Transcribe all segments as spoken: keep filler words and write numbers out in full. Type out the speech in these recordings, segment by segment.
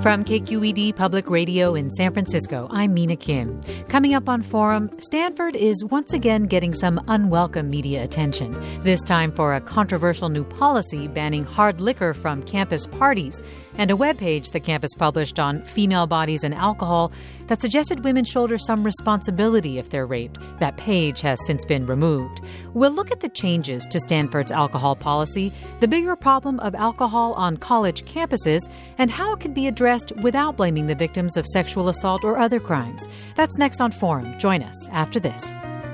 From K Q E D Public Radio in San Francisco, I'm Mina Kim. Coming up on Forum, Stanford is once again getting some unwelcome media attention, this time for a controversial new policy banning hard liquor from campus parties and a webpage the campus published on female bodies and alcohol that suggested women shoulder some responsibility if they're raped. That page has since been removed. We'll look at the changes to Stanford's alcohol policy, the bigger problem of alcohol on college campuses, and how it could be addressed without blaming the victims of sexual assault or other crimes. That's next on Forum. Join us after this.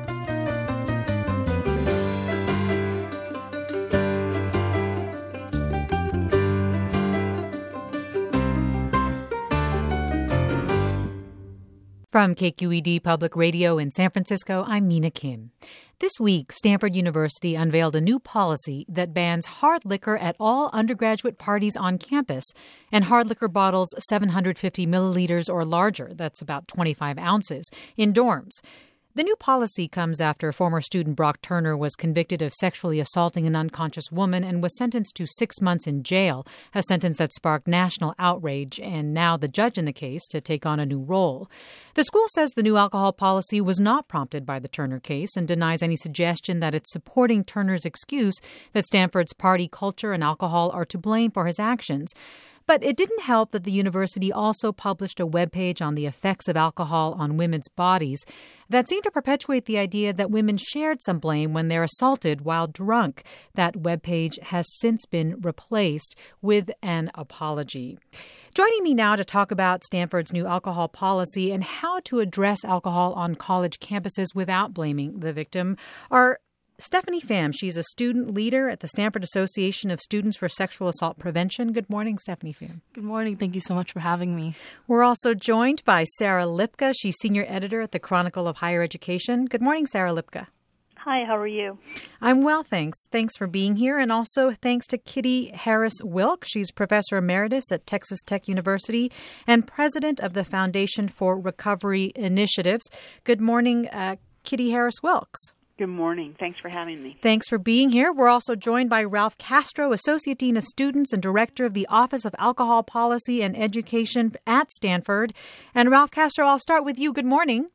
From K Q E D Public Radio in San Francisco, I'm Mina Kim. This week, Stanford University unveiled a new policy that bans hard liquor at all undergraduate parties on campus and hard liquor bottles seven hundred fifty milliliters or larger, that's about twenty-five ounces, in dorms. The new policy comes after former student Brock Turner was convicted of sexually assaulting an unconscious woman and was sentenced to six months in jail, a sentence that sparked national outrage, and now the judge in the case to take on a new role. The school says the new alcohol policy was not prompted by the Turner case and denies any suggestion that it's supporting Turner's excuse that Stanford's party culture and alcohol are to blame for his actions. But it didn't help that the university also published a webpage on the effects of alcohol on women's bodies that seemed to perpetuate the idea that women shared some blame when they're assaulted while drunk. That webpage has since been replaced with an apology. Joining me now to talk about Stanford's new alcohol policy and how to address alcohol on college campuses without blaming the victim are Stephanie Pham. She's a student leader at the Stanford Association of Students for Sexual Assault Prevention. Good morning, Stephanie Pham. Good morning. Thank you so much for having me. We're also joined by Sarah Lipka. She's senior editor at the Chronicle of Higher Education. Good morning, Sarah Lipka. Hi, how are you? I'm well, thanks. Thanks for being here. And also thanks to Kitty Harris-Wilk. She's professor emeritus at Texas Tech University and president of the Foundation for Recovery Initiatives. Good morning, uh, Kitty Harris-Wilks. Good morning. Thanks for having me. Thanks for being here. We're also joined by Ralph Castro, Associate Dean of Students and Director of the Office of Alcohol Policy and Education at Stanford. And Ralph Castro, I'll start with you. Good morning.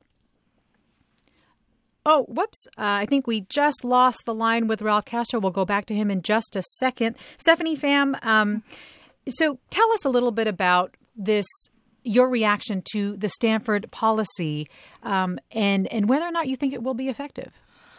Oh, whoops. Uh, I think we just lost the line with Ralph Castro. We'll go back to him in just a second. Stephanie Pham, um, so tell us a little bit about this, your reaction to the Stanford policy um, and, and whether or not you think it will be effective.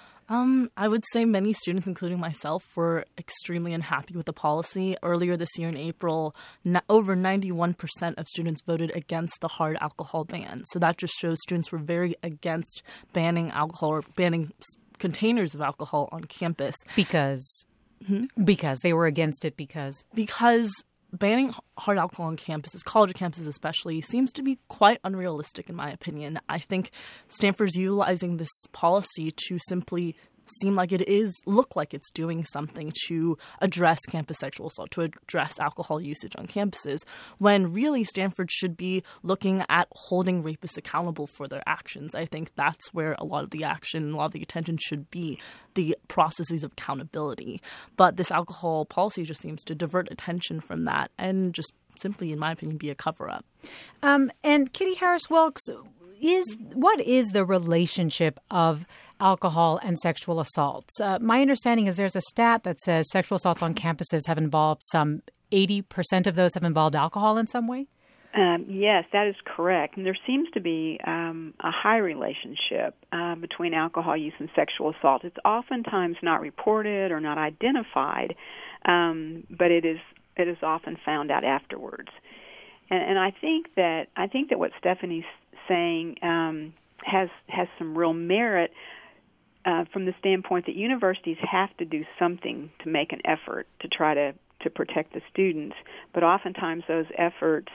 Um, I would say many students, including myself, were extremely unhappy with the policy. Earlier this year in April, n- over ninety-one percent of students voted against the hard alcohol ban. So that just shows students were very against banning alcohol or banning containers of alcohol on campus. Because? Hmm? Because they were against it because? Because banning hard alcohol on campuses, college campuses especially, seems to be quite unrealistic in my opinion. I think Stanford's utilizing this policy to simply seem like it is, look like it's doing something to address campus sexual assault, to address alcohol usage on campuses, when really Stanford should be looking at holding rapists accountable for their actions. I think that's where a lot of the action, a lot of the attention should be, the processes of accountability. But this alcohol policy just seems to divert attention from that and just simply, in my opinion, be a cover-up. Um, and Kitty Harris-Wilks, is what is the relationship of alcohol and sexual assaults? Uh, my understanding is there's a stat that says sexual assaults on campuses have involved some eighty percent of those have involved alcohol in some way? Um, yes, that is correct. And there seems to be um, a high relationship uh, between alcohol use and sexual assault. It's oftentimes not reported or not identified, um, but it is it is often found out afterwards. And, and I think that I think that what Stephanie's saying um, has has some real merit uh, from the standpoint that universities have to do something to make an effort to try to, to protect the students, but oftentimes those efforts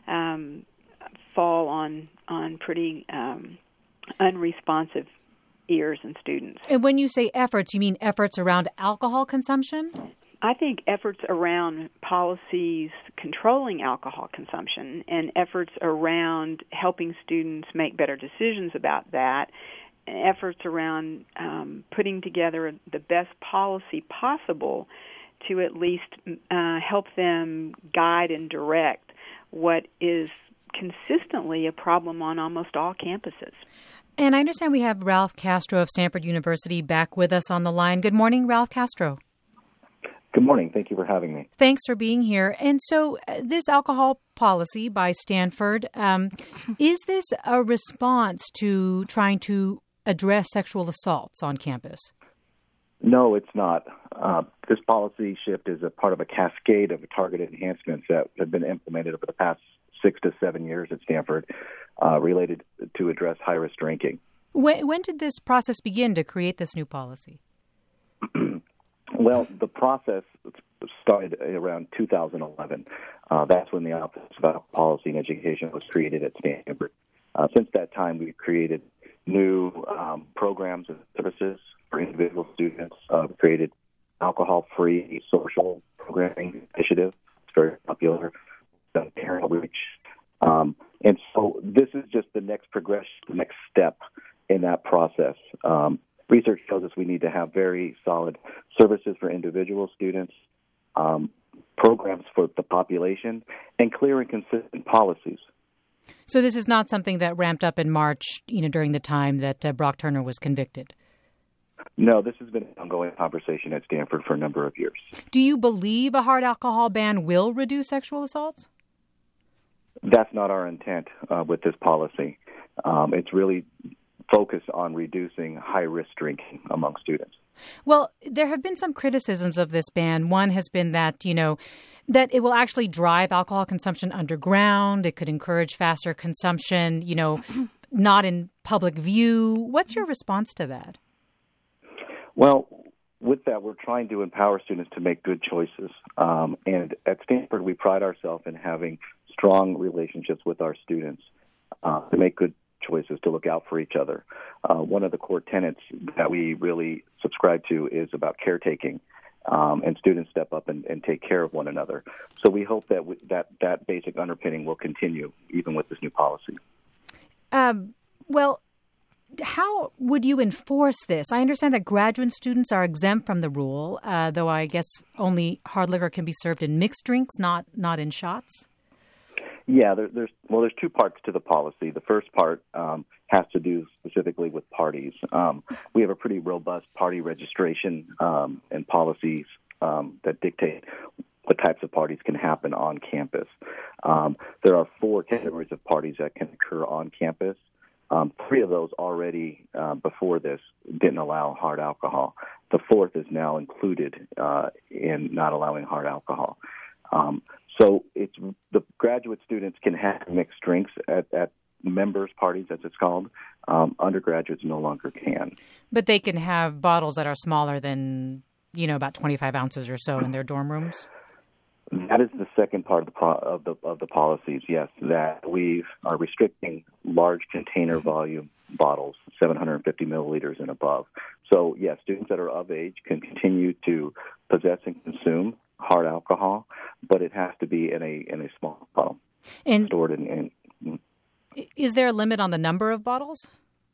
um, fall on on pretty um, unresponsive ears and students. And when you say efforts, you mean efforts around alcohol consumption? I think efforts around policies controlling alcohol consumption and efforts around helping students make better decisions about that, efforts around um, putting together the best policy possible to at least uh, help them guide and direct what is consistently a problem on almost all campuses. And I understand we have Ralph Castro of Stanford University back with us on the line. Good morning, Ralph Castro. Good morning. Thank you for having me. Thanks for being here. And so uh, this alcohol policy by Stanford, um, is this a response to trying to address sexual assaults on campus? No, it's not. Uh, this policy shift is a part of a cascade of targeted enhancements that have been implemented over the past six to seven years at Stanford uh, related to address high-risk drinking. When, when did this process begin to create this new policy? Well, the process started around two thousand eleven. Uh, that's when the Office of Alcohol Policy and Education was created at Stanford. Uh, since that time, we've created new um, programs and services for individual students. Uh, we created alcohol-free social programming initiative. It's very popular. Done parent outreach. Um, and so this is just the next progression, the next step in that process. Um, research shows us we need to have very solid services for individual students, um, programs for the population, and clear and consistent policies. So this is not something that ramped up in March, you know, during the time that uh, Brock Turner was convicted? No, this has been an ongoing conversation at Stanford for a number of years. Do you believe a hard alcohol ban will reduce sexual assaults? That's not our intent uh, with this policy. Um, it's really focused on reducing high-risk drinking among students. Well, there have been some criticisms of this ban. One has been that, you know, that it will actually drive alcohol consumption underground. It could encourage faster consumption, you know, not in public view. What's your response to that? Well, with that, we're trying to empower students to make good choices. Um, and at Stanford, we pride ourselves in having strong relationships with our students uh, to make good choices, to look out for each other. Uh, one of the core tenets that we really subscribe to is about caretaking, um, and students step up and, and take care of one another. So we hope that we, that that basic underpinning will continue even with this new policy. Um, well, how would you enforce this? I understand that graduate students are exempt from the rule, uh, though I guess only hard liquor can be served in mixed drinks, not not in shots. Yeah, there, there's well, there's two parts to the policy. The first part um, has to do specifically with parties. Um, we have a pretty robust party registration um, and policies um, that dictate what types of parties can happen on campus. Um, there are four categories of parties that can occur on campus. Um, three of those already uh, before this didn't allow hard alcohol. The fourth is now included uh, in not allowing hard alcohol. Um, so it's the graduate students can have mixed drinks at, at members' parties, as it's called. Um, undergraduates no longer can. But they can have bottles that are smaller than, you know, about twenty-five ounces or so in their dorm rooms? That is the second part of the pro- of the of the policies. Yes, that we are restricting large container volume bottles, seven hundred fifty milliliters and above. So, yes, students that are of age can continue to possess and consume hard alcohol, but it has to be in a in a small bottle, and stored in. in is there a limit on the number of bottles?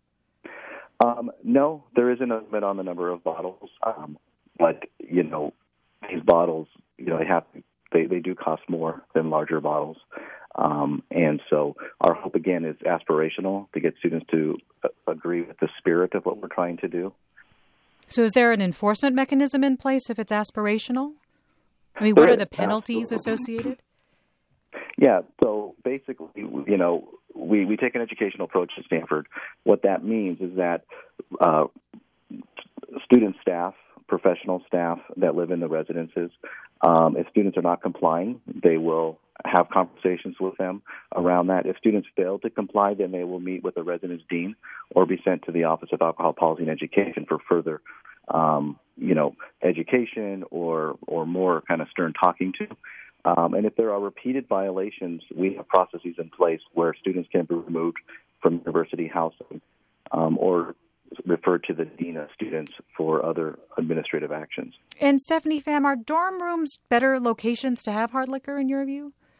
Um, no, there isn't a limit on the number of bottles, um, but you know, these bottles, you know, they have to. They, they do cost more than larger bottles. Um, and so our hope, again, is aspirational to get students to uh, agree with the spirit of what we're trying to do. So is there an enforcement mechanism in place if it's aspirational? I mean, what are the penalties associated? Yeah, so basically, you know, we, we take an educational approach at Stanford. What that means is that uh, student staff, professional staff that live in the residences, Um, if students are not complying, they will have conversations with them around that. If students fail to comply, then they will meet with the residence dean or be sent to the Office of Alcohol Policy and Education for further, um, you know, education or or more kind of stern talking to. Um, and if there are repeated violations, we have processes in place where students can be removed from university housing um, or referred to the dean of students for other administrative actions. And Stephanie Pham, are dorm rooms better locations to have hard liquor in your view?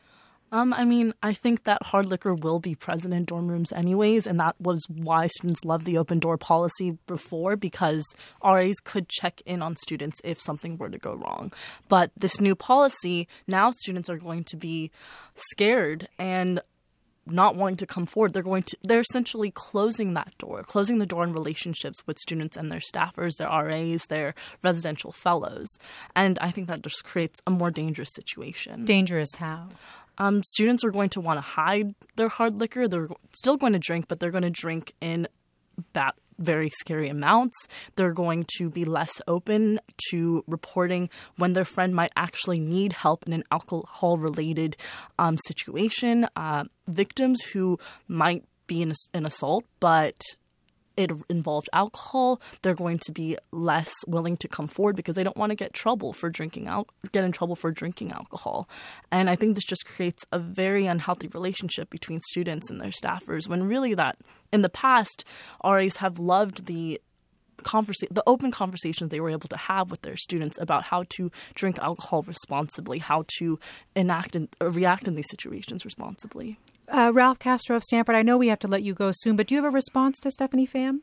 Um, I mean, I think that hard liquor will be present in dorm rooms anyways, and that was why students loved the open door policy before, because R As could check in on students if something were to go wrong. But this new policy, now students are going to be scared and not wanting to come forward. They're going to, they're essentially closing that door, closing the door in relationships with students and their staffers, their R As, their residential fellows. And I think that just creates a more dangerous situation. Dangerous how? Um, students are going to want to hide their hard liquor. They're still going to drink, but they're going to drink in ba- very scary amounts. They're going to be less open to reporting when their friend might actually need help in an alcohol-related um, situation. Uh, victims who might be in an assault, but it involved alcohol, they're going to be less willing to come forward because they don't want to get trouble for drinking al- get in trouble for drinking alcohol. And I think this just creates a very unhealthy relationship between students and their staffers, when really that in the past, R As have loved the Conversa- the open conversations they were able to have with their students about how to drink alcohol responsibly, how to enact and uh, react in these situations responsibly. Uh, Ralph Castro of Stanford, I know we have to let you go soon, but do you have a response to Stephanie Pham?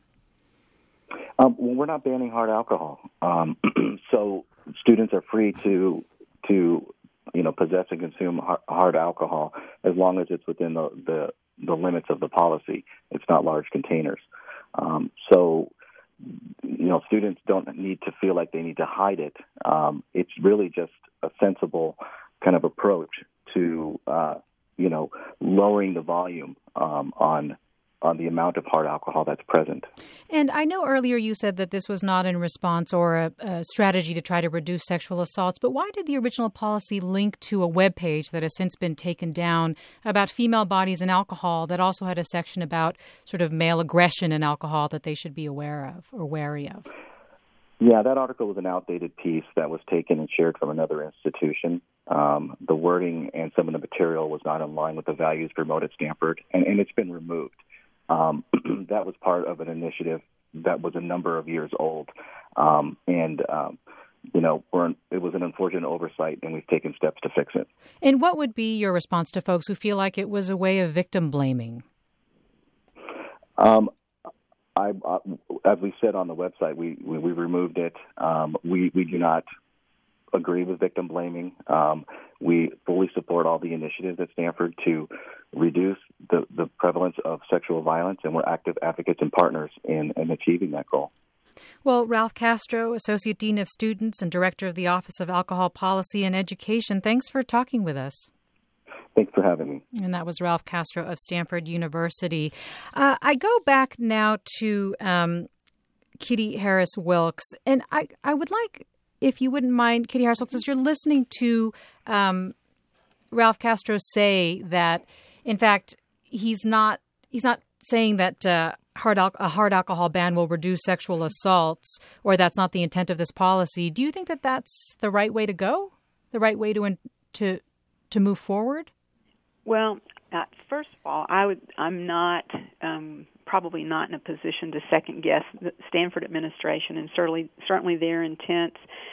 Um, well, we're not banning hard alcohol, um, so students are free to to you know possess and consume hard, hard alcohol as long as it's within the, the the limits of the policy. It's not large containers, um, so. You know, students don't need to feel like they need to hide it. Um, it's really just a sensible kind of approach to, uh, you know, lowering the volume um, on on the amount of hard alcohol that's present. And I know earlier you said that this was not in response or a, a strategy to try to reduce sexual assaults, but why did the original policy link to a webpage that has since been taken down about female bodies and alcohol that also had a section about sort of male aggression and alcohol that they should be aware of or wary of? Yeah, that article was an outdated piece that was taken and shared from another institution. Um, the wording and some of the material was not in line with the values promoted at Stanford, and, and it's been removed. Um, that was part of an initiative that was a number of years old. Um, and, um, you know, we're, it was an unfortunate oversight, and we've taken steps to fix it. And what would be your response to folks who feel like it was a way of victim blaming? Um, I, uh, as we said on the website, we, we, we removed it. Um, we, we do not agree with victim blaming. Um, we fully support all the initiatives at Stanford to reduce the, the prevalence of sexual violence, and we're active advocates and partners in, in achieving that goal. Well, Ralph Castro, Associate Dean of Students and Director of the Office of Alcohol Policy and Education, thanks for talking with us. Thanks for having me. And that was Ralph Castro of Stanford University. Uh, I go back now to um, Kitty Harris-Wilkes, and I, I would like, if you wouldn't mind, Kitty Harris-Wilkes, as you're listening to um, Ralph Castro say that, in fact, he's not he's not saying that uh, hard al- a hard alcohol ban will reduce sexual assaults, or that's not the intent of this policy. Do you think that that's the right way to go, the right way to to to move forward? Well, uh, first of all, I would. I'm not um, probably not in a position to second guess the Stanford administration and certainly certainly their intent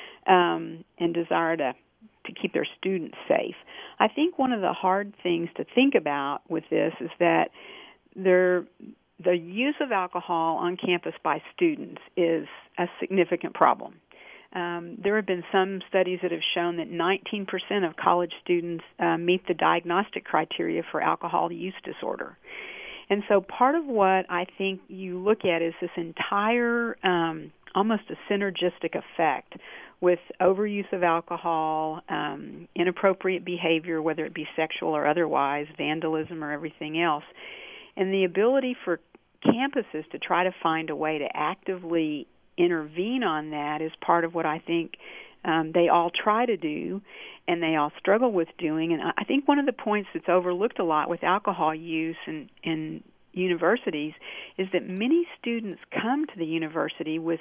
um, and desire to. to keep their students safe. I think one of the hard things to think about with this is that there, the use of alcohol on campus by students is a significant problem. Um, there have been some studies that have shown that nineteen percent of college students uh, meet the diagnostic criteria for alcohol use disorder. And so part of what I think you look at is this entire, um, almost a synergistic effect with overuse of alcohol, um, inappropriate behavior, whether it be sexual or otherwise, vandalism or everything else, and the ability for campuses to try to find a way to actively intervene on that is part of what I think um, they all try to do and they all struggle with doing. And I think one of the points that's overlooked a lot with alcohol use in, in universities is that many students come to the university with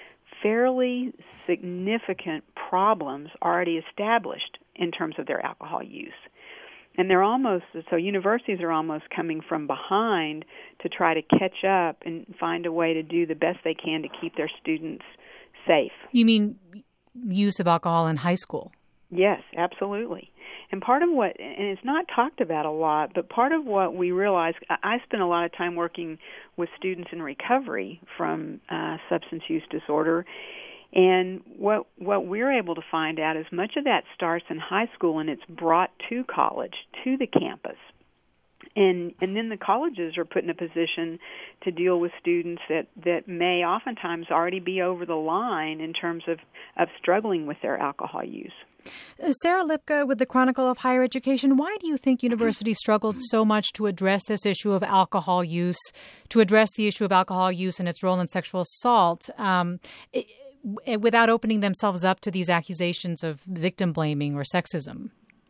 fairly significant problems already established in terms of their alcohol use. And they're almost, so universities are almost coming from behind to try to catch up and find a way to do the best they can to keep their students safe. You mean use of alcohol in high school? Yes, absolutely. And part of what, and it's not talked about a lot, but part of what we realize, I spend a lot of time working with students in recovery from uh, substance use disorder, and what what we're able to find out is much of that starts in high school and it's brought to college, to the campus. And and then the colleges are put in a position to deal with students that, that may oftentimes already be over the line in terms of, of struggling with their alcohol use. Sarah Lipka with the Chronicle of Higher Education, why do you think universities struggled so much to address this issue of alcohol use, to address the issue of alcohol use and its role in sexual assault, um, it, without opening themselves up to these accusations of victim blaming or sexism?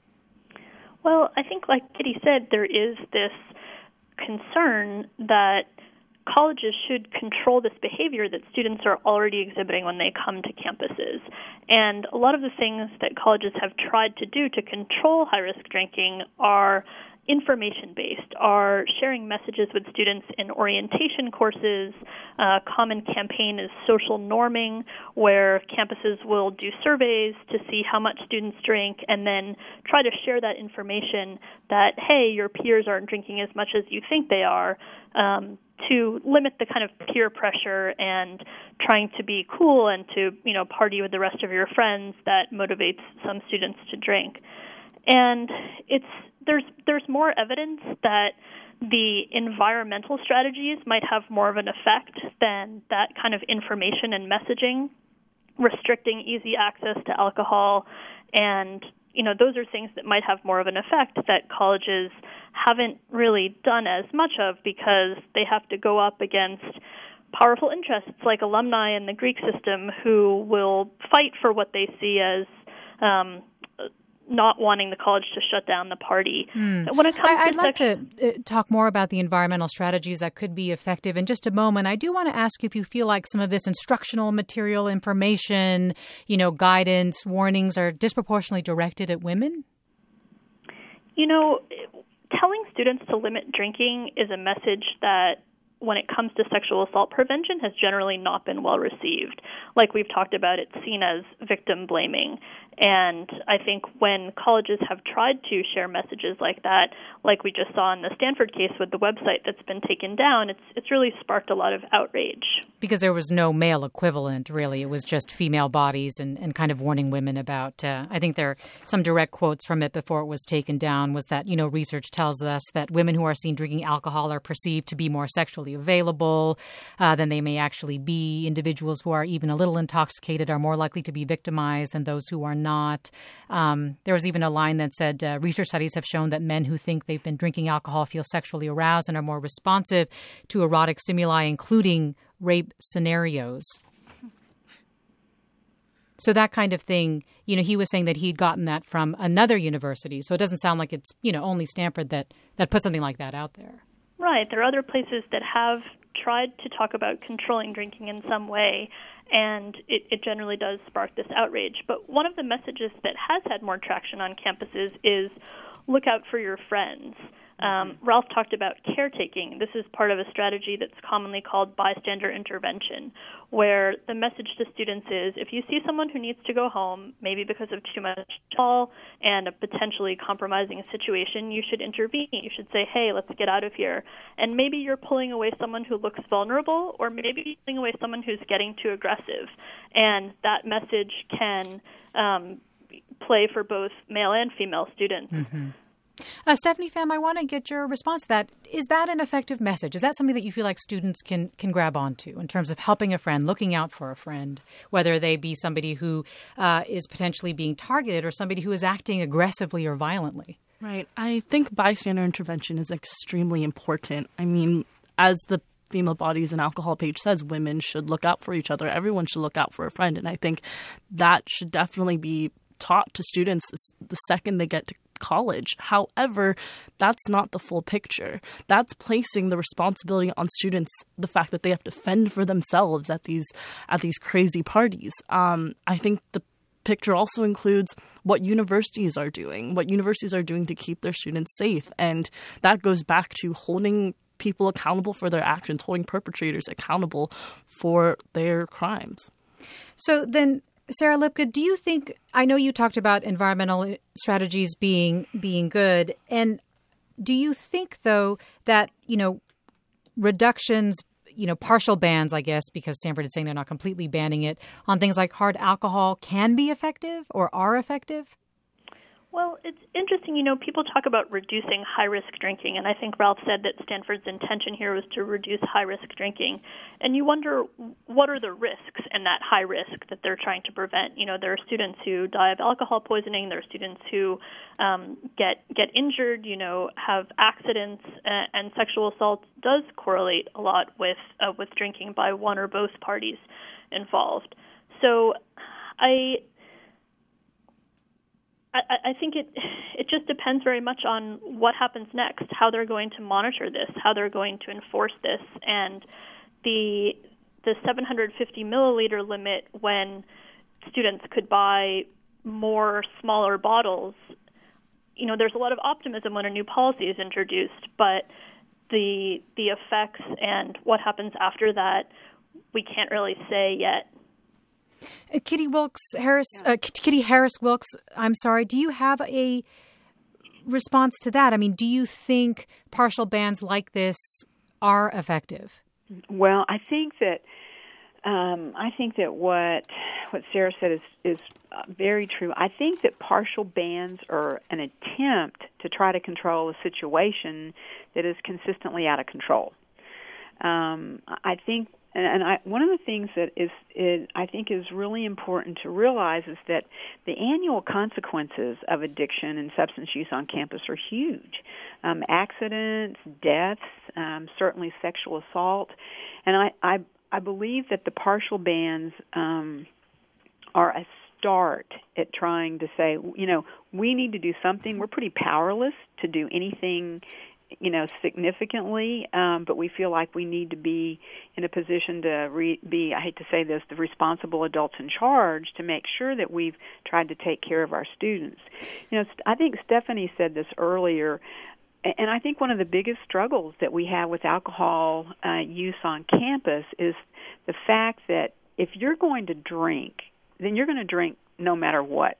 Well, I think, like Kitty said, there is this concern that colleges should control this behavior that students are already exhibiting when they come to campuses. And a lot of the things that colleges have tried to do to control high-risk drinking are information-based, are sharing messages with students in orientation courses. A common campaign is social norming, where campuses will do surveys to see how much students drink and then try to share that information that, hey, your peers aren't drinking as much as you think they are, um, to limit the kind of peer pressure and trying to be cool and to, you know, party with the rest of your friends that motivates some students to drink. And it's there's there's more evidence that the environmental strategies might have more of an effect than that kind of information and messaging, restricting easy access to alcohol, and you know those are things that might have more of an effect that colleges haven't really done as much of because they have to go up against powerful interests like alumni in the Greek system who will fight for what they see as um, not wanting the college to shut down the party. Mm. When it comes I, I'd to like sex- to uh, talk more about the environmental strategies that could be effective in just a moment. I do want to ask you if you feel like some of this instructional material, information, you know, guidance, warnings are disproportionately directed at women? You know, telling students to limit drinking is a message that when it comes to sexual assault prevention has generally not been well received. Like we've talked about, it's seen as victim blaming. And I think when colleges have tried to share messages like that, like we just saw in the Stanford case with the website that's been taken down, it's it's really sparked a lot of outrage. Because there was no male equivalent, really. It was just female bodies and, and kind of warning women about, uh, I think there are some direct quotes from it before it was taken down, was that, you know, research tells us that women who are seen drinking alcohol are perceived to be more sexually available uh, than they may actually be. Individuals who are even a little intoxicated are more likely to be victimized than those who are not. Um, there was even a line that said, uh, research studies have shown that men who think they've been drinking alcohol feel sexually aroused and are more responsive to erotic stimuli, including rape scenarios. So that kind of thing, you know, he was saying that he'd gotten that from another university. So it doesn't sound like it's, you know, only Stanford that, that put something like that out there. Right. There are other places that have tried to talk about controlling drinking in some way, and it, it generally does spark this outrage. But one of the messages that has had more traction on campuses is look out for your friends. Um, Ralph talked about caretaking. This is part of a strategy that's commonly called bystander intervention, where the message to students is if you see someone who needs to go home, maybe because of too much alcohol and a potentially compromising situation, you should intervene. You should say, hey, let's get out of here. And maybe you're pulling away someone who looks vulnerable, or maybe you're pulling away someone who's getting too aggressive. And that message can um, play for both male and female students. Mm-hmm. Uh, Stephanie Pham, I want to get your response to that. Is that an effective message? Is that something that you feel like students can can grab onto in terms of helping a friend, looking out for a friend, whether they be somebody who uh, is potentially being targeted or somebody who is acting aggressively or violently? Right. I think bystander intervention is extremely important. I mean, as the Female Bodies and Alcohol page says, women should look out for each other. Everyone should look out for a friend. And I think that should definitely be taught to students the second they get to college. However, that's not the full picture. That's placing the responsibility on students, the fact that they have to fend for themselves at these at these crazy parties. Um, I think the picture also includes what universities are doing, what universities are doing to keep their students safe. And that goes back to holding people accountable for their actions, holding perpetrators accountable for their crimes. So then Sarah Lipka, do you think, I know you talked about environmental strategies being being good, and do you think, though, that, you know, reductions, you know, partial bans, I guess, because Stanford is saying they're not completely banning it, on things like hard alcohol can be effective or are effective? Well, it's interesting, you know, people talk about reducing high-risk drinking, and I think Ralph said that Stanford's intention here was to reduce high-risk drinking. And you wonder, what are the risks in that high risk that they're trying to prevent? You know, there are students who die of alcohol poisoning, there are students who um, get get injured, you know, have accidents, uh, and sexual assault does correlate a lot with uh, with drinking by one or both parties involved. So I... I think it it just depends very much on what happens next, how they're going to monitor this, how they're going to enforce this, and the the seven hundred fifty milliliter limit when students could buy more smaller bottles. You know, there's a lot of optimism when a new policy is introduced, but the the effects and what happens after that, we can't really say yet. Uh, Kitty Wilkes Harris, uh, Kitty Harris Wilkes, I'm sorry. Do you have a response to that? I mean, do you think partial bans like this are effective? Well, I think that um, I think that what what Sarah said is is uh, very true. I think that partial bans are an attempt to try to control a situation that is consistently out of control. Um, I think. And I, one of the things that is, is, I think, is really important to realize is that the annual consequences of addiction and substance use on campus are huge. Um, accidents, deaths, um, certainly sexual assault. And I, I, I believe that the partial bans um, are a start at trying to say, you know, we need to do something. We're pretty powerless to do anything, you know, significantly, um, but we feel like we need to be in a position to re- be, I hate to say this, the responsible adults in charge to make sure that we've tried to take care of our students. You know, I think Stephanie said this earlier, and I think one of the biggest struggles that we have with alcohol uh, use on campus is the fact that if you're going to drink, then you're going to drink no matter what.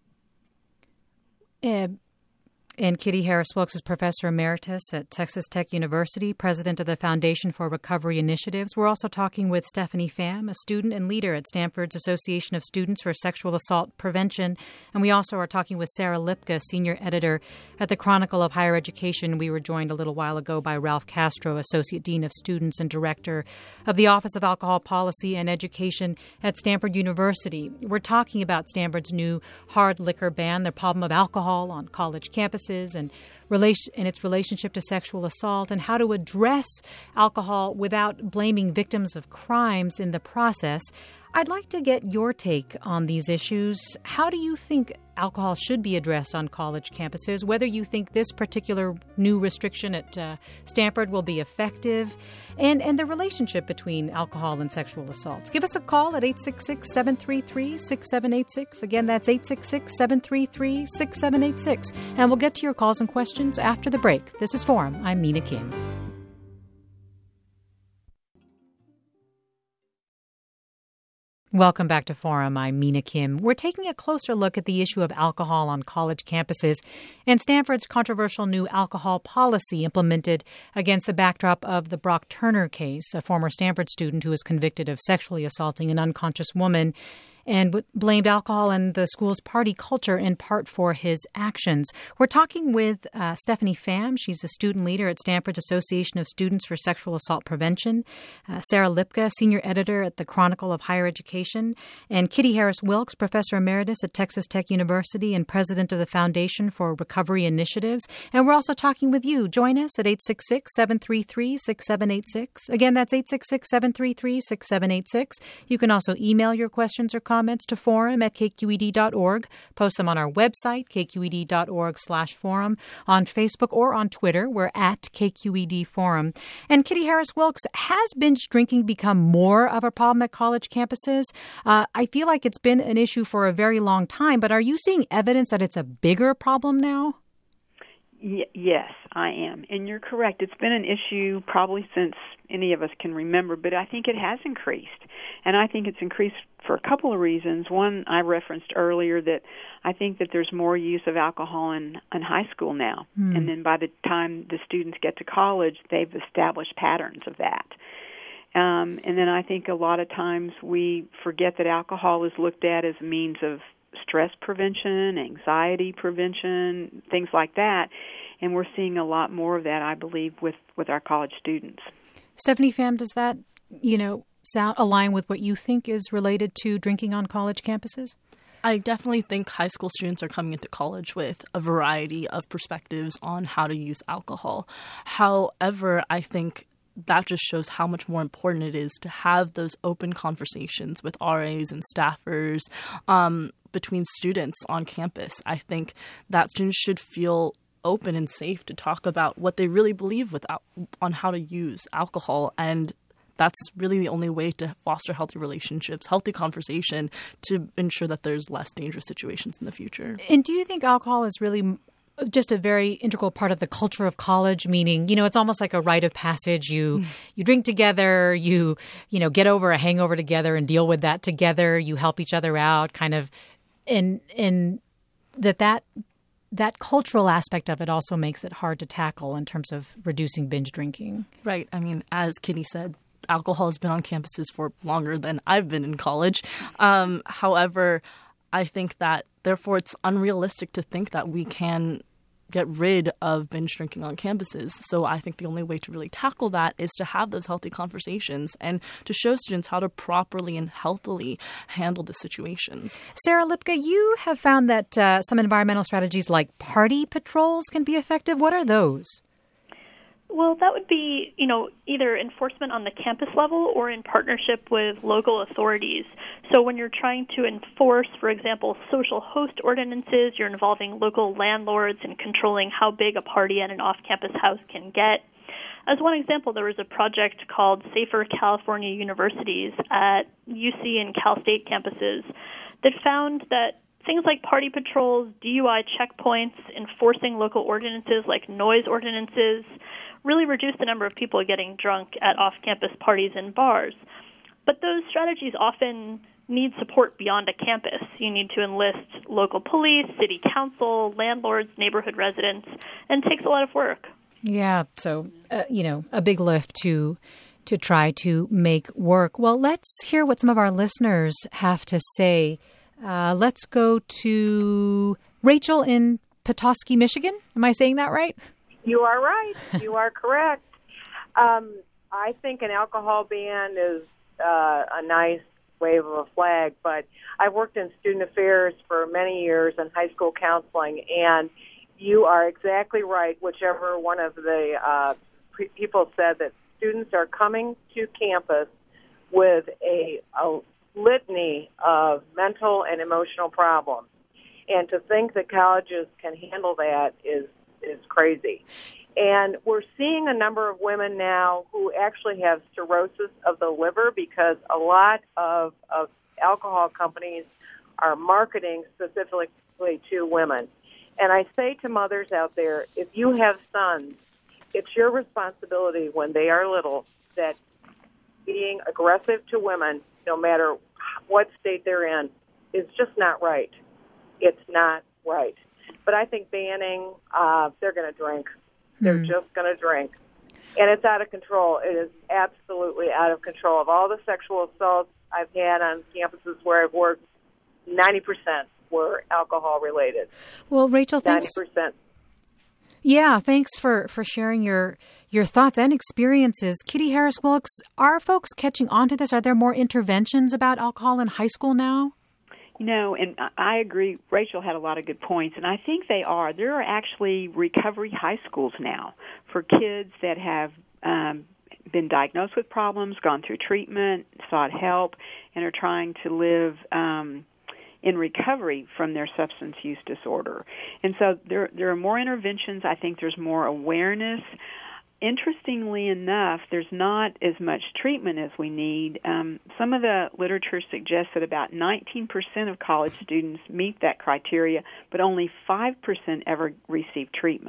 Uh, And Kitty Harris Wilkes is Professor Emeritus at Texas Tech University, President of the Foundation for Recovery Initiatives. We're also talking with Stephanie Pham, a student and leader at Stanford's Association of Students for Sexual Assault Prevention. And we also are talking with Sarah Lipka, Senior Editor at the Chronicle of Higher Education. We were joined a little while ago by Ralph Castro, Associate Dean of Students and Director of the Office of Alcohol Policy and Education at Stanford University. We're talking about Stanford's new hard liquor ban, the problem of alcohol on college campuses, and relation and its relationship to sexual assault, and how to address alcohol without blaming victims of crimes in the process. I'd like to get your take on these issues. How do you think alcohol should be addressed on college campuses? Whether you think this particular new restriction at uh, Stanford will be effective, and, and the relationship between alcohol and sexual assaults. Give us a call at eight six six, seven three three, six seven eight six. Again, that's eight six six, seven three three, six seven eight six. And we'll get to your calls and questions after the break. This is Forum. I'm Mina Kim. Welcome back to Forum. I'm Mina Kim. We're taking a closer look at the issue of alcohol on college campuses and Stanford's controversial new alcohol policy implemented against the backdrop of the Brock Turner case, a former Stanford student who was convicted of sexually assaulting an unconscious woman and blamed alcohol and the school's party culture in part for his actions. We're talking with uh, Stephanie Pham. She's a student leader at Stanford's Association of Students for Sexual Assault Prevention. Uh, Sarah Lipka, senior editor at the Chronicle of Higher Education. And Kitty Harris Wilkes, professor emeritus at Texas Tech University and president of the Foundation for Recovery Initiatives. And we're also talking with you. Join us at eight six six, seven three three, six seven eight six. Again, that's eight six six, seven three three, six seven eight six. You can also email your questions or comments to forum at k q e d dot org. Post them on our website, k q e d dot org slash forum, on Facebook or on Twitter. We're at K Q E D Forum. And Kitty Harris Wilkes, has binge drinking become more of a problem at college campuses? Uh, I feel like it's been an issue for a very long time, but are you seeing evidence that it's a bigger problem now? Y- yes, I am. And you're correct. It's been an issue probably since any of us can remember, but I think it has increased. And I think it's increased for a couple of reasons. One, I referenced earlier that I think that there's more use of alcohol in, in high school now. Mm. And then by the time the students get to college, they've established patterns of that. Um, and then I think a lot of times we forget that alcohol is looked at as a means of stress prevention, anxiety prevention, things like that. And we're seeing a lot more of that, I believe, with, with our college students. Stephanie Pham, does that, you know, sound align with what you think is related to drinking on college campuses? I definitely think high school students are coming into college with a variety of perspectives on how to use alcohol. However, I think that just shows how much more important it is to have those open conversations with R As and staffers um, between students on campus. I think that students should feel open and safe to talk about what they really believe with on how to use alcohol, and that's really the only way to foster healthy relationships, healthy conversation, to ensure that there's less dangerous situations in the future. And do you think alcohol is really just a very integral part of the culture of college, meaning, you know, it's almost like a rite of passage. You mm. you drink together, you, you know, get over a hangover together and deal with that together. You help each other out, kind of, and and that that that cultural aspect of it also makes it hard to tackle in terms of reducing binge drinking. Right. I mean, as Kitty said, alcohol has been on campuses for longer than I've been in college. Um, however, I think that, therefore, it's unrealistic to think that we can get rid of binge drinking on campuses. So I think the only way to really tackle that is to have those healthy conversations and to show students how to properly and healthily handle the situations. Sarah Lipka, you have found that uh, some environmental strategies like party patrols can be effective. What are those? Well, that would be, you know, either enforcement on the campus level or in partnership with local authorities. So when you're trying to enforce, for example, social host ordinances, you're involving local landlords and controlling how big a party at an off-campus house can get. As one example, there was a project called Safer California Universities at U C and Cal State campuses that found that things like party patrols, D U I checkpoints, enforcing local ordinances like noise ordinances, really reduce the number of people getting drunk at off-campus parties and bars. But those strategies often need support beyond a campus. You need to enlist local police, city council, landlords, neighborhood residents, and it takes a lot of work. Yeah, so, uh, you know, a big lift to to try to make work. Well, let's hear what some of our listeners have to say. Uh, let's go to Rachel in Petoskey, Michigan. Am I saying that right? You are right. You are correct. Um, I think an alcohol ban is uh, a nice wave of a flag, but I've worked in student affairs for many years in high school counseling, and you are exactly right, whichever one of the uh, pre- people said that students are coming to campus with a, a litany of mental and emotional problems. And to think that colleges can handle that is is crazy. And we're seeing a number of women now who actually have cirrhosis of the liver because a lot of, of alcohol companies are marketing specifically to women. And I say to mothers out there, if you have sons, it's your responsibility when they are little that being aggressive to women, no matter what state they're in, is just not right. It's not right. But I think banning, uh, they're going to drink. They're mm. just going to drink. And it's out of control. It is absolutely out of control. Of all the sexual assaults I've had on campuses where I've worked, ninety percent were alcohol-related. Well, Rachel, thanks. ninety percent. Yeah, thanks for, for sharing your, your thoughts and experiences. Kitty Harris-Wilkes, are folks catching on to this? Are there more interventions about alcohol in high school now? You know, and I agree. Rachel had a lot of good points, and I think they are. There are actually recovery high schools now for kids that have um, been diagnosed with problems, gone through treatment, sought help, and are trying to live um, in recovery from their substance use disorder. And so there, there are more interventions. I think there's more awareness. Interestingly enough, there's not as much treatment as we need. Um, some of the literature suggests that about nineteen percent of college students meet that criteria, but only five percent ever receive treatment.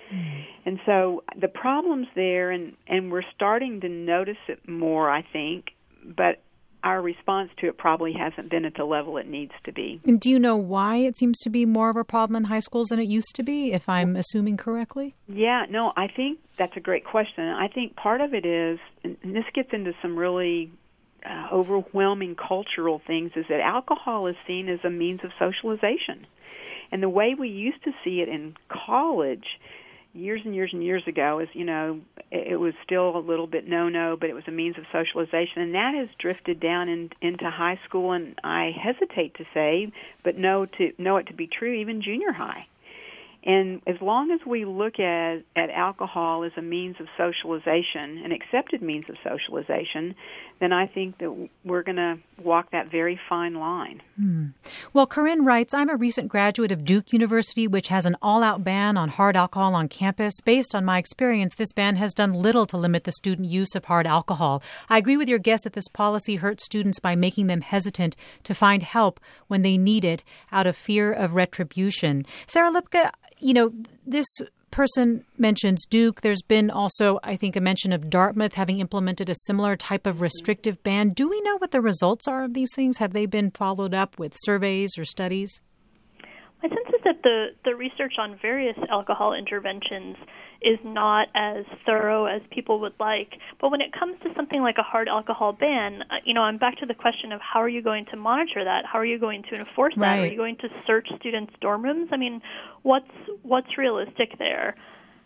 Mm. And so the problem's there, and, and we're starting to notice it more, I think, but our response to it probably hasn't been at the level it needs to be. And do you know why it seems to be more of a problem in high schools than it used to be, if I'm assuming correctly? Yeah, no, I think that's a great question. I think part of it is, and this gets into some really uh, overwhelming cultural things, is that alcohol is seen as a means of socialization. And the way we used to see it in college years and years and years ago is, you know, it was still a little bit no-no, but it was a means of socialization. And that has drifted down in, into high school, and I hesitate to say, but know to know it to be true, even junior high. And as long as we look at, at alcohol as a means of socialization, an accepted means of socialization, then I think that we're going to walk that very fine line. Hmm. Well, Corinne writes, I'm a recent graduate of Duke University, which has an all-out ban on hard alcohol on campus. Based on my experience, this ban has done little to limit the student use of hard alcohol. I agree with your guest that this policy hurts students by making them hesitant to find help when they need it out of fear of retribution. Sarah Lipka, you know, this person mentions Duke. There's been also, I think, a mention of Dartmouth having implemented a similar type of restrictive ban. Do we know what the results are of these things? Have they been followed up with surveys or studies? My sense is that the, the research on various alcohol interventions is not as thorough as people would like. But when it comes to something like a hard alcohol ban, uh, you know, I'm back to the question of how are you going to monitor that? How are you going to enforce that? Right. Are you going to search students' dorm rooms? I mean, what's what's realistic there?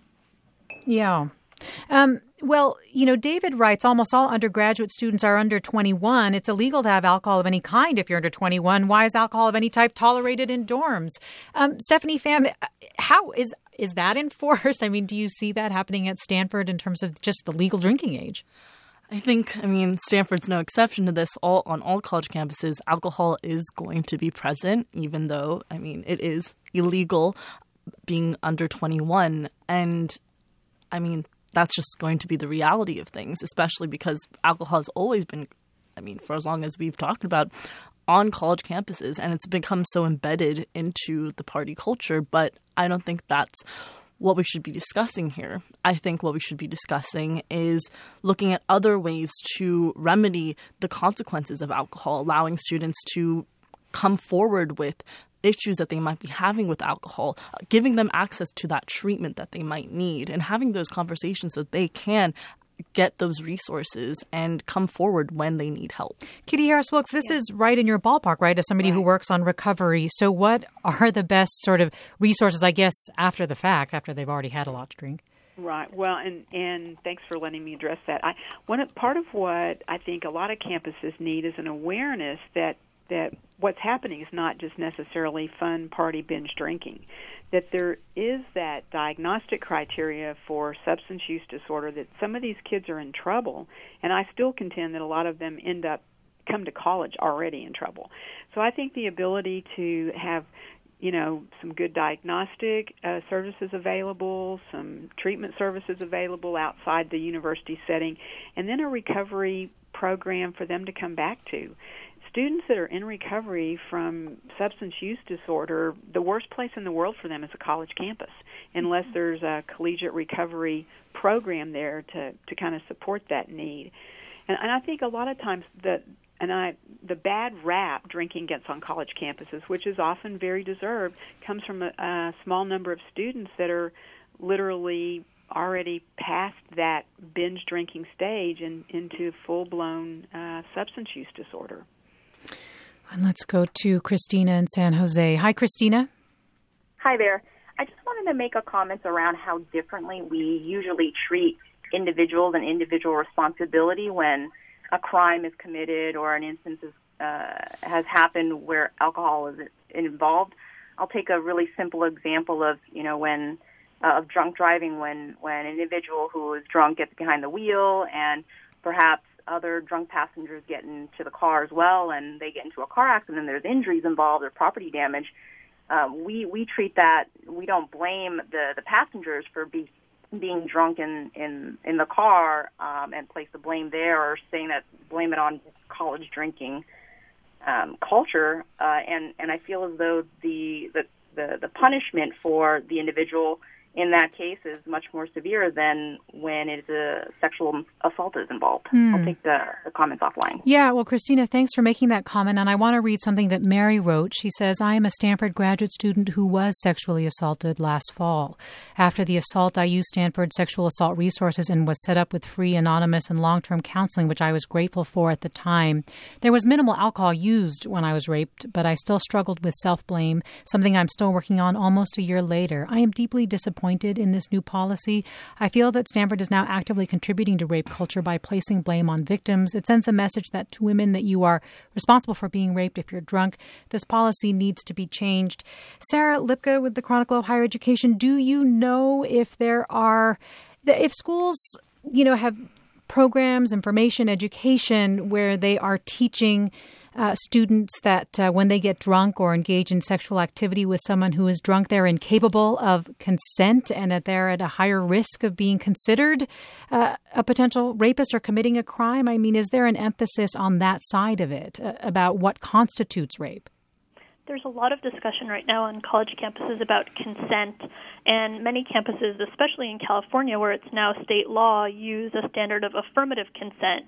Yeah. Um, well, you know, David writes, almost all undergraduate students are under twenty-one. It's illegal to have alcohol of any kind if you're under twenty-one. Why is alcohol of any type tolerated in dorms? Um, Stephanie Pham, how is is that enforced? I mean, do you see that happening at Stanford in terms of just the legal drinking age? I think, I mean, Stanford's no exception to this. All on all college campuses, alcohol is going to be present, even though, I mean, it is illegal being under twenty-one. And, I mean, that's just going to be the reality of things, especially because alcohol has always been, I mean, for as long as we've talked about, on college campuses, and it's become so embedded into the party culture. But I don't think that's what we should be discussing here. I think what we should be discussing is looking at other ways to remedy the consequences of alcohol, allowing students to come forward with issues that they might be having with alcohol, giving them access to that treatment that they might need, and having those conversations so that they can get those resources and come forward when they need help. Kitty Harris-Wilkes, this yeah. is right in your ballpark, right, as somebody right. who works on recovery. So what are the best sort of resources, I guess, after the fact, after they've already had a lot to drink? Right. Well, and, and thanks for letting me address that. I, one part of what I think a lot of campuses need is an awareness that that what's happening is not just necessarily fun party binge drinking, that there is that diagnostic criteria for substance use disorder, that some of these kids are in trouble, and I still contend that a lot of them end up come to college already in trouble. So I think the ability to have, you know, some good diagnostic uh, services available, some treatment services available outside the university setting, and then a recovery program for them to come back to. Students that are in recovery from substance use disorder, the worst place in the world for them is a college campus, unless there's a collegiate recovery program there to, to kind of support that need. And, and I think a lot of times the and I the bad rap drinking gets on college campuses, which is often very deserved, comes from a, a small number of students that are literally already past that binge drinking stage and into full-blown uh, substance use disorder. And let's go to Christina in San Jose. Hi, Christina. Hi there. I just wanted to make a comment around how differently we usually treat individuals and individual responsibility when a crime is committed or an instance is, uh, has happened where alcohol is involved. I'll take a really simple example of, you know, when uh, of drunk driving, when, when an individual who is drunk gets behind the wheel and perhaps other drunk passengers get into the car as well, and they get into a car accident and there's injuries involved or property damage. Um, we we treat that, we don't blame the, the passengers for be, being drunk in, in, in the car um, and place the blame there, or saying that blame it on college drinking um, culture. Uh, and, and I feel as though the, the, the, the punishment for the individual in that case is much more severe than when it's a sexual assault is involved. Hmm. I'll take the, the comments offline. Yeah, well, Christina, thanks for making that comment. And I want to read something that Mary wrote. She says, I am a Stanford graduate student who was sexually assaulted last fall. After the assault, I used Stanford sexual assault resources and was set up with free, anonymous, and long-term counseling, which I was grateful for at the time. There was minimal alcohol used when I was raped, but I still struggled with self-blame, something I'm still working on almost a year later. I am deeply disappointed in this new policy. I feel that Stanford is now actively contributing to rape culture by placing blame on victims. It sends the message that to women that you are responsible for being raped if you're drunk. This policy needs to be changed. Sarah Lipka with the Chronicle of Higher Education, do you know if there are, if schools, you know, have programs, information, education where they are teaching Uh, students that uh, when they get drunk or engage in sexual activity with someone who is drunk, they're incapable of consent and that they're at a higher risk of being considered uh, a potential rapist or committing a crime? I mean, is there an emphasis on that side of it, uh, about what constitutes rape? There's a lot of discussion right now on college campuses about consent, and many campuses, especially in California, where it's now state law, use a standard of affirmative consent.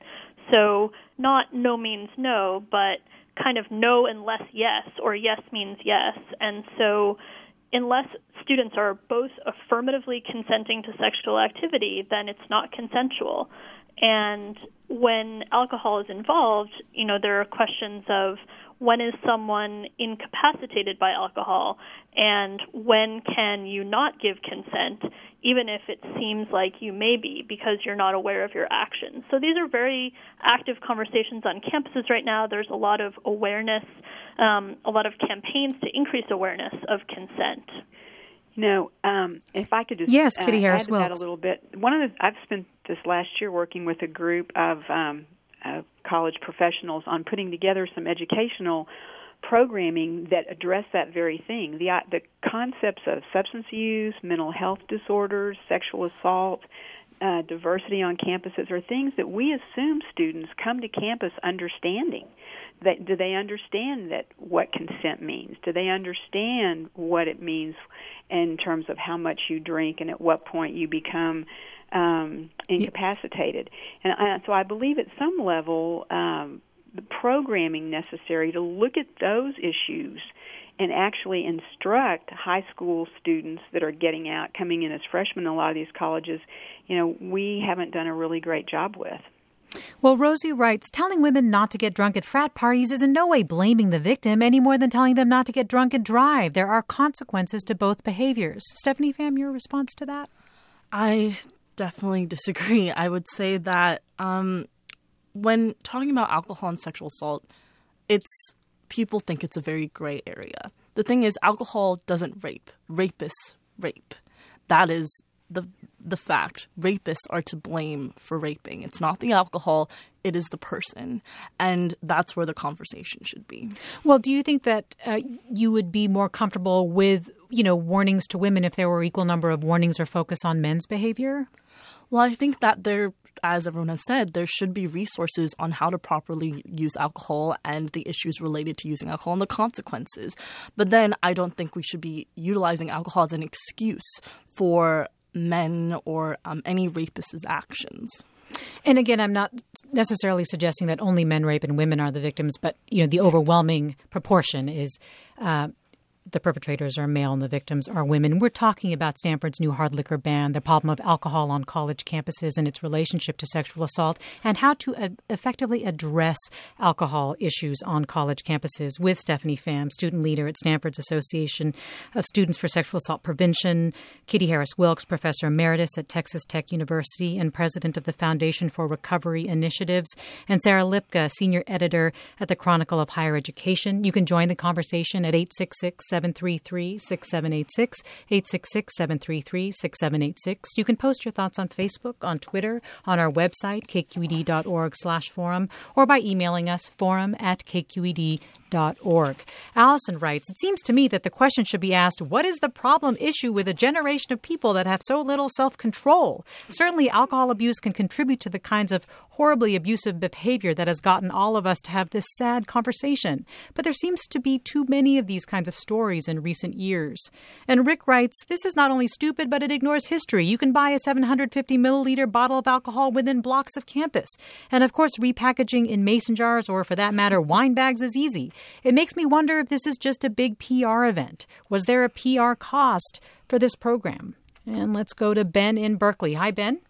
So not no means no, but kind of no unless yes, or yes means yes. And so unless students are both affirmatively consenting to sexual activity, then it's not consensual. And when alcohol is involved, you know, there are questions of when is someone incapacitated by alcohol, and when can you not give consent, even if it seems like you may be because you're not aware of your actions. So these are very active conversations on campuses right now. There's a lot of awareness, um, a lot of campaigns to increase awareness of consent. You know, um, if I could just yes, Kitty uh, Harris add to that Wilkes. a little bit. One of the I've spent this last year working with a group of um, uh, college professionals on putting together some educational programming that address that very thing. The uh, the concepts of substance use, mental health disorders, sexual assault, uh, diversity on campuses are things that we assume students come to campus understanding. That, do they understand that what consent means? Do they understand what it means in terms of how much you drink and at what point you become um, incapacitated? And uh, so I believe at some level um, the programming necessary to look at those issues and actually instruct high school students that are getting out, coming in as freshmen in a lot of these colleges, you know, we haven't done a really great job with. Well, Rosie writes, telling women not to get drunk at frat parties is in no way blaming the victim any more than telling them not to get drunk and drive. There are consequences to both behaviors. Stephanie Pham, your response to that? I definitely disagree. I would say that um, when talking about alcohol and sexual assault, it's people think it's a very gray area. The thing is, alcohol doesn't rape. Rapists rape. That is the the fact. Rapists are to blame for raping. It's not the alcohol, it is the person. And that's where the conversation should be. Well, do you think that uh, you would be more comfortable with, you know, warnings to women if there were equal number of warnings or focus on men's behavior? Well, I think that there, as everyone has said, there should be resources on how to properly use alcohol and the issues related to using alcohol and the consequences. But then I don't think we should be utilizing alcohol as an excuse for men or um, any rapists' actions. And again, I'm not necessarily suggesting that only men rape and women are the victims, but you know, the overwhelming proportion is uh, the perpetrators are male and the victims are women. We're talking about Stanford's new hard liquor ban, the problem of alcohol on college campuses and its relationship to sexual assault, and how to uh, effectively address alcohol issues on college campuses with Stephanie Pham, student leader at Stanford's Association of Students for Sexual Assault Prevention, Kitty Harris Wilkes, professor emeritus at Texas Tech University and president of the Foundation for Recovery Initiatives, and Sarah Lipka, senior editor at the Chronicle of Higher Education. You can join the conversation at eight six six, seven three three, six seven eight six, eight six six, seven three three, six seven eight six. You can post your thoughts on Facebook, on Twitter, on our website, k q e d dot org slash forum, or by emailing us, forum at k q e d dot org. Allison writes, it seems to me that the question should be asked, what is the problem issue with a generation of people that have so little self-control? Certainly, alcohol abuse can contribute to the kinds of horribly abusive behavior that has gotten all of us to have this sad conversation. But there seems to be too many of these kinds of stories in recent years. And Rick writes, this is not only stupid, but it ignores history. You can buy a seven hundred fifty milliliter bottle of alcohol within blocks of campus. And of course, repackaging in mason jars or, for that matter, wine bags is easy. It makes me wonder if this is just a big P R event. Was there a P R cost for this program? And let's go to Ben in Berkeley. Hi, Ben.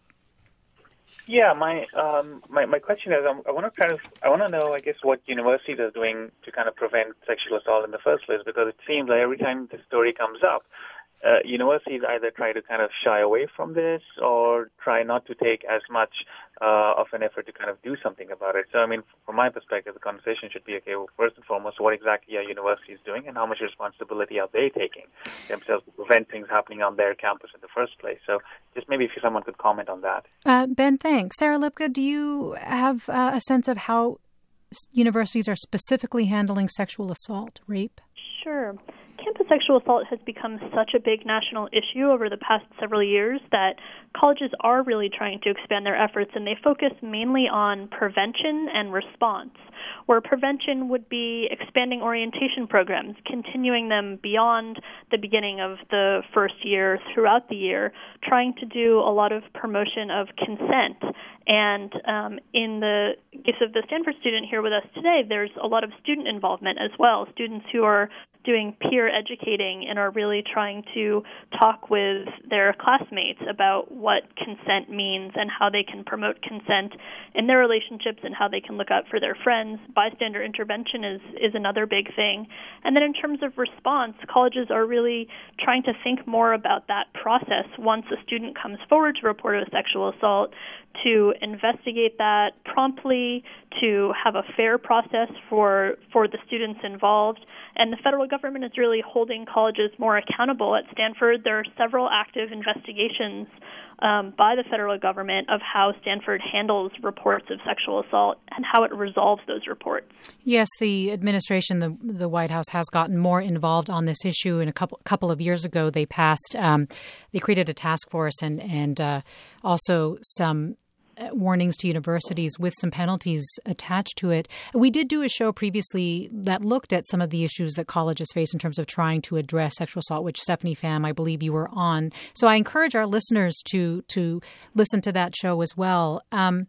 Yeah, my um, my my question is, um, I want to kind of I want to know, I guess, what universities are doing to kind of prevent sexual assault in the first place, because it seems like every time this story comes up, uh, universities either try to kind of shy away from this or try not to take as much uh, of an effort to kind of do something about it. So, I mean, from my perspective, the conversation should be, okay, well, first and foremost, what exactly are universities doing and how much responsibility are they taking themselves to prevent things happening on their campus in the first place? So just maybe if someone could comment on that. Uh, Ben, thanks. Sarah Lipka, do you have uh, a sense of how universities are specifically handling sexual assault, rape? Sure. Campus sexual assault has become such a big national issue over the past several years that colleges are really trying to expand their efforts, and they focus mainly on prevention and response, where prevention would be expanding orientation programs, continuing them beyond the beginning of the first year throughout the year, trying to do a lot of promotion of consent. And um, in the case of the Stanford student here with us today, there's a lot of student involvement as well, students who are doing peer educating and are really trying to talk with their classmates about what consent means and how they can promote consent in their relationships and how they can look out for their friends. Bystander intervention is, is another big thing. And then in terms of response, colleges are really trying to think more about that process once a student comes forward to report a sexual assault, to investigate that promptly, to have a fair process for for the students involved. And the federal government is really holding colleges more accountable. At Stanford, there are several active investigations um, by the federal government of how Stanford handles reports of sexual assault and how it resolves those reports. Yes, the administration, the the White House, has gotten more involved on this issue. And a couple couple of years ago, they passed, um, they created a task force and and uh, also some warnings to universities with some penalties attached to it. We did do a show previously that looked at some of the issues that colleges face in terms of trying to address sexual assault, which Stephanie Pham, I believe you were on. So I encourage our listeners to to listen to that show as well. Um,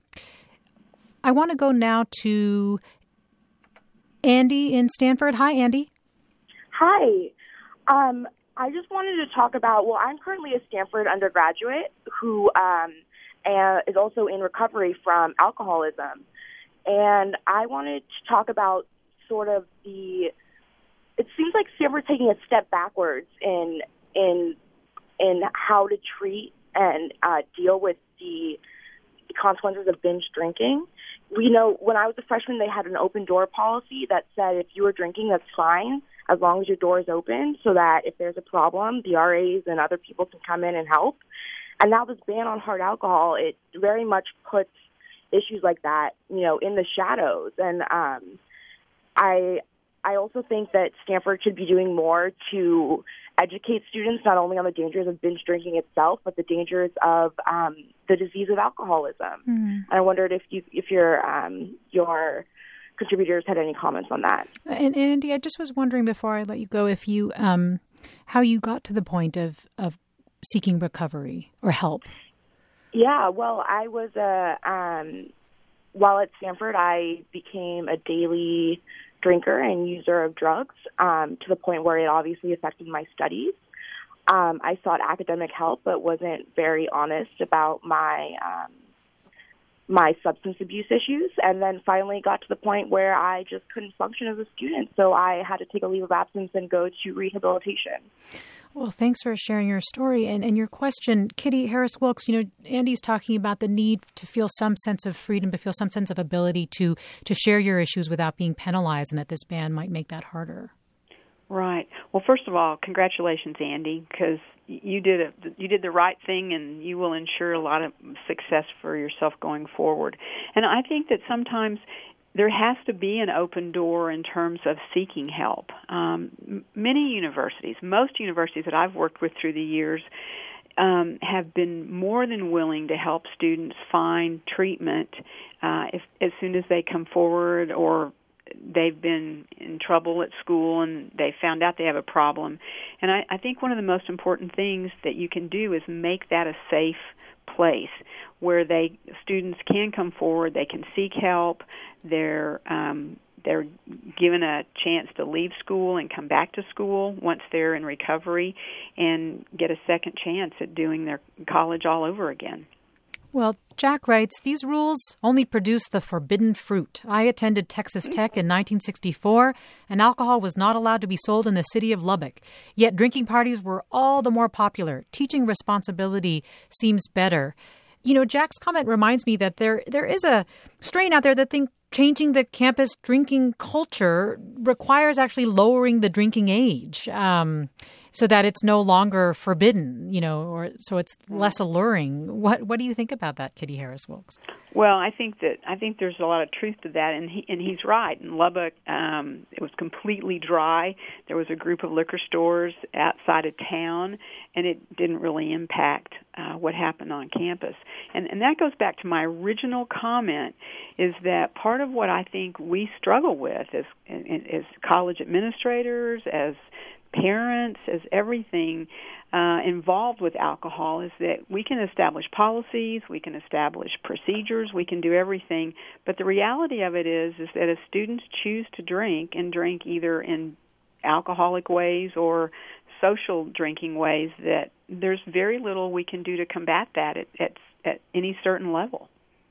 I want to go now to Andy in Stanford. Hi, Andy. Hi. Um, I just wanted to talk about, well, I'm currently a Stanford undergraduate who um, and is also in recovery from alcoholism. And I wanted to talk about sort of the, it seems like Stanford's taking a step backwards in in in how to treat and uh, deal with the consequences of binge drinking. We know when I was a freshman, they had an open door policy that said if you were drinking, that's fine, as long as your door is open, so that if there's a problem, the R As and other people can come in and help. And now this ban on hard alcohol, it very much puts issues like that, you know, in the shadows. And um, I I also think that Stanford should be doing more to educate students not only on the dangers of binge drinking itself, but the dangers of um, the disease of alcoholism. Mm-hmm. And I wondered if you if your um, your contributors had any comments on that. And, and Andy, I just was wondering before I let you go if you um, how you got to the point of of seeking recovery or help. Yeah, well, I was a, um, while at Stanford, I became a daily drinker and user of drugs um, to the point where it obviously affected my studies. Um, I sought academic help, but wasn't very honest about my um, my substance abuse issues, and then finally got to the point where I just couldn't function as a student, so I had to take a leave of absence and go to rehabilitation. Well, thanks for sharing your story and, and your question. Kitty Harris-Wilkes, you know, Andy's talking about the need to feel some sense of freedom, to feel some sense of ability to to share your issues without being penalized, and that this ban might make that harder. Right. Well, first of all, congratulations, Andy, because you did a, you did the right thing, and you will ensure a lot of success for yourself going forward. And I think that sometimes there has to be an open door in terms of seeking help. Um, m- many universities, most universities that I've worked with through the years, um, have been more than willing to help students find treatment uh, if, as soon as they come forward, or they've been in trouble at school and they found out they have a problem. And I, I think one of the most important things that you can do is make that a safe place where they students can come forward, they can seek help, they're um, they're given a chance to leave school and come back to school once they're in recovery, and get a second chance at doing their college all over again. Well, Jack writes, these rules only produce the forbidden fruit. I attended Texas Tech in nineteen sixty-four, and alcohol was not allowed to be sold in the city of Lubbock. Yet drinking parties were all the more popular. Teaching responsibility seems better. You know, Jack's comment reminds me that there there is a strain out there that think changing the campus drinking culture requires actually lowering the drinking age, um, so that it's no longer forbidden, you know, or so it's less alluring. What what do you think about that, Kitty Harris Wilkes? Well, I think that I think there's a lot of truth to that, and he and he's right. In Lubbock, um, it was completely dry. There was a group of liquor stores outside of town, and it didn't really impact uh, what happened on campus. And and that goes back to my original comment, is that part of what I think we struggle with as as college administrators, as parents, as everything uh, involved with alcohol, is that we can establish policies, we can establish procedures, we can do everything, but the reality of it is is that if students choose to drink and drink either in alcoholic ways or social drinking ways, that there's very little we can do to combat that at, at, at any certain level.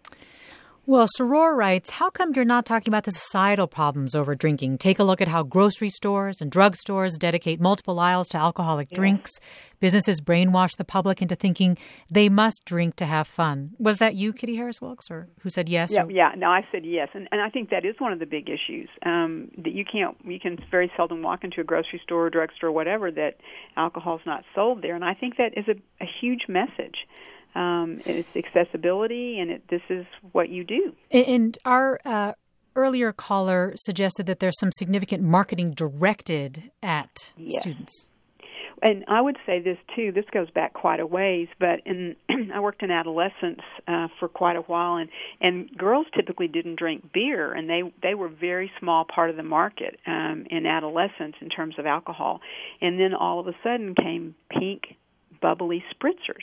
Well, Soror writes, how come you're not talking about the societal problems over drinking? Take a look at how grocery stores and drugstores dedicate multiple aisles to alcoholic yeah. drinks. Businesses brainwash the public into thinking they must drink to have fun. Was that you, Kitty Harris Wilkes, or who said yes? Yeah, or? yeah. No, I said yes, and and I think that is one of the big issues. Um, that you can't, you can very seldom walk into a grocery store, or drugstore, whatever, that alcohol's not sold there, and I think that is a, a huge message. Um, it's accessibility, and it, this is what you do. And our uh, earlier caller suggested that there's some significant marketing directed at yes. students. And I would say this, too. This goes back quite a ways, but in, I worked in adolescence uh, for quite a while, and, and girls typically didn't drink beer, and they, they were a very small part of the market um, in adolescence in terms of alcohol. And then all of a sudden came pink, bubbly spritzers.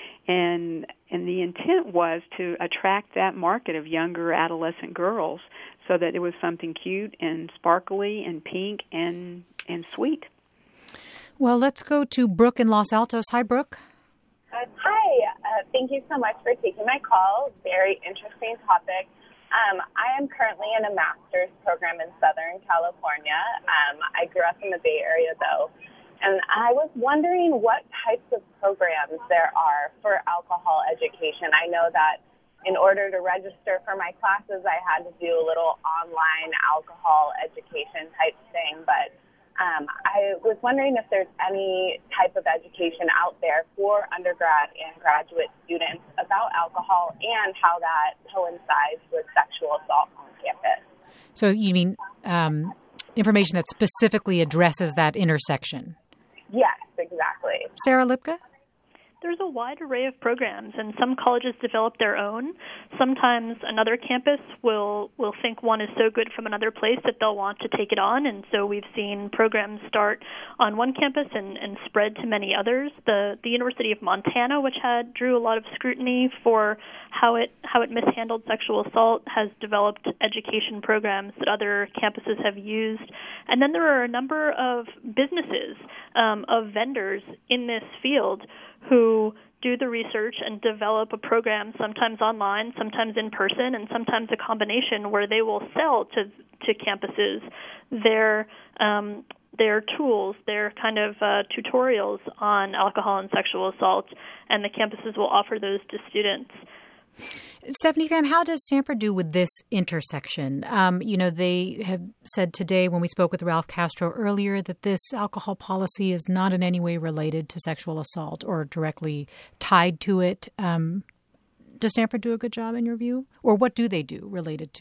And and the intent was to attract that market of younger adolescent girls so that it was something cute and sparkly and pink and and sweet. Well, let's go to Brooke in Los Altos. Hi, Brooke. Uh, hi. Uh, thank you so much for taking my call. Very interesting topic. Um, I am currently in a master's program in Southern California. Um, I grew up in the Bay Area, though. And I was wondering what types of programs there are for alcohol education. I know that in order to register for my classes, I had to do a little online alcohol education type thing. But um, I was wondering if there's any type of education out there for undergrad and graduate students about alcohol and how that coincides with sexual assault on campus. So you mean um, information that specifically addresses that intersection? Yes, exactly. Sarah Lipka? There's a wide array of programs, and some colleges develop their own. Sometimes another campus will will think one is so good from another place that they'll want to take it on, and so we've seen programs start on one campus and, and spread to many others. The the University of Montana, which had drew a lot of scrutiny for how it how it mishandled sexual assault, has developed education programs that other campuses have used. And then there are a number of businesses, um, of vendors in this field who do the research and develop a program, sometimes online, sometimes in person, and sometimes a combination, where they will sell to to campuses their um, their tools, their kind of uh, tutorials on alcohol and sexual assault, and the campuses will offer those to students. Stephanie Pham, how does Stanford do with this intersection? Um, you know, they have said today when we spoke with Ralph Castro earlier that this alcohol policy is not in any way related to sexual assault or directly tied to it. Um, does Stanford do a good job in your view? Or what do they do related to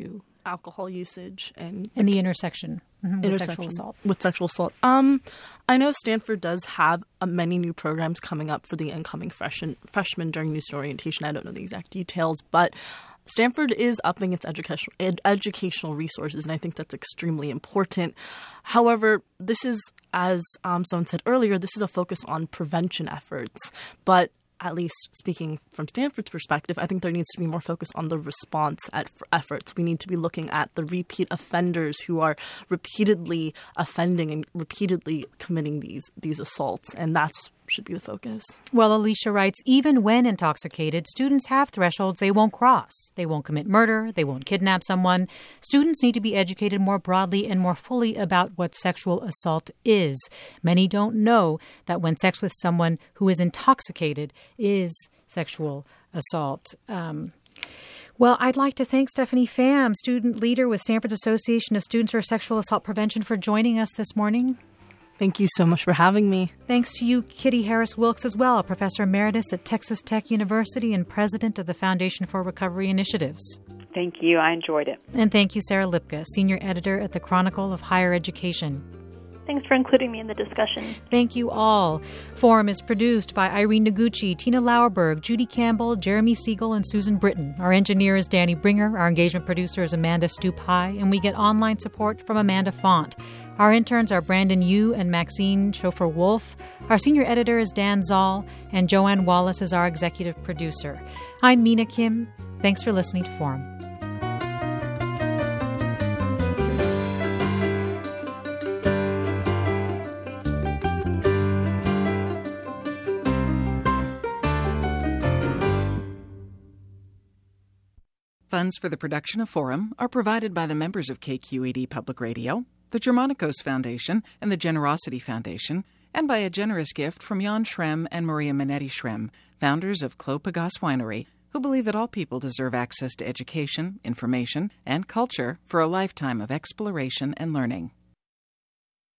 alcohol usage and in the intersection, mm-hmm, with intersection sexual assault. With sexual assault. Um, I know Stanford does have uh, many new programs coming up for the incoming freshmen, freshmen during new student orientation. I don't know the exact details, but Stanford is upping its educational ed- educational resources, and I think that's extremely important. However, this is, as um, someone said earlier, this is a focus on prevention efforts. But at least speaking from Stanford's perspective, I think there needs to be more focus on the response at efforts. We need to be looking at the repeat offenders who are repeatedly offending and repeatedly committing these these assaults, and that's should be the focus. Well, Alicia writes, even when intoxicated, students have thresholds they won't cross. They won't commit murder. They won't kidnap someone. Students need to be educated more broadly and more fully about what sexual assault is. Many don't know that when sex with someone who is intoxicated is sexual assault. Um, Well, I'd like to thank Stephanie Pham, student leader with Stanford's Association of Students for Sexual Assault Prevention, for joining us this morning. Thank you so much for having me. Thanks to you, Kitty Harris Wilkes, as well, Professor Emeritus at Texas Tech University and President of the Foundation for Recovery Initiatives. Thank you. I enjoyed it. And thank you, Sarah Lipka, Senior Editor at the Chronicle of Higher Education. Thanks for including me in the discussion. Thank you all. Forum is produced by Irene Noguchi, Tina Lauerberg, Judy Campbell, Jeremy Siegel, and Susan Britton. Our engineer is Danny Bringer. Our engagement producer is Amanda Stupai, and we get online support from Amanda Font. Our interns are Brandon Yu and Maxine Schofer-Wolf. Our senior editor is Dan Zoll, and Joanne Wallace is our executive producer. I'm Mina Kim. Thanks for listening to Forum. Funds for the production of Forum are provided by the members of K Q E D Public Radio, the Germanicos Foundation, and the Generosity Foundation, and by a generous gift from Jan Schrem and Maria Minetti Schrem, founders of Clos Pegase Winery, who believe that all people deserve access to education, information, and culture for a lifetime of exploration and learning.